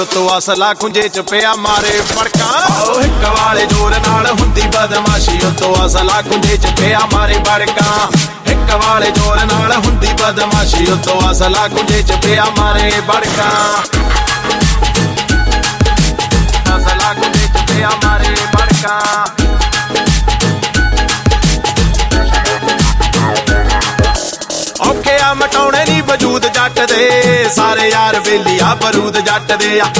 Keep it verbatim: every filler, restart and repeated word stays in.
ਤੋ ਅਸਲਾ ਖੁੰਝੇ ਚ ਪਿਆ ਮਾਰੇ ਫੜਕਾਂ ਉਹ ਇੱਕ ਵਾਲੇ ਜ਼ੋਰ ਨਾਲ ਹੁੰਦੀ ਬਦਮਾਸ਼ੀ ਉਤੋਂ ਅਸਲਾ ਖੁੰਝੇ ਚ ਪਿਆ ਮਾਰੇ ਫੜਕਾਂ ਇੱਕ ਵਾਲੇ ਜ਼ੋਰ ਨਾਲ ਹੁੰਦੀ ਬਦਮਾਸ਼ੀ ਉਤੋਂ ਅਸਲਾ ਖੁੰਝੇ ਚ ਪਿਆ ਮਾਰੇ ਫੜਕਾਂ ਅਸਲਾ ਖੁੰਝੇ ਚ ਪਿਆ ਮਾਰੇ ਫੜਕਾਂ ਔਖੇ ਆ ਮਟਾਉਣੇ ਨੀ ਵਜੂਦ ਜੱਟ ਦੇ ਸਾਰੇ ਯਾਰ ਬੇਲੀ ਆ ਬਰੂਦ ਜੱਟ ਦੇ ਆ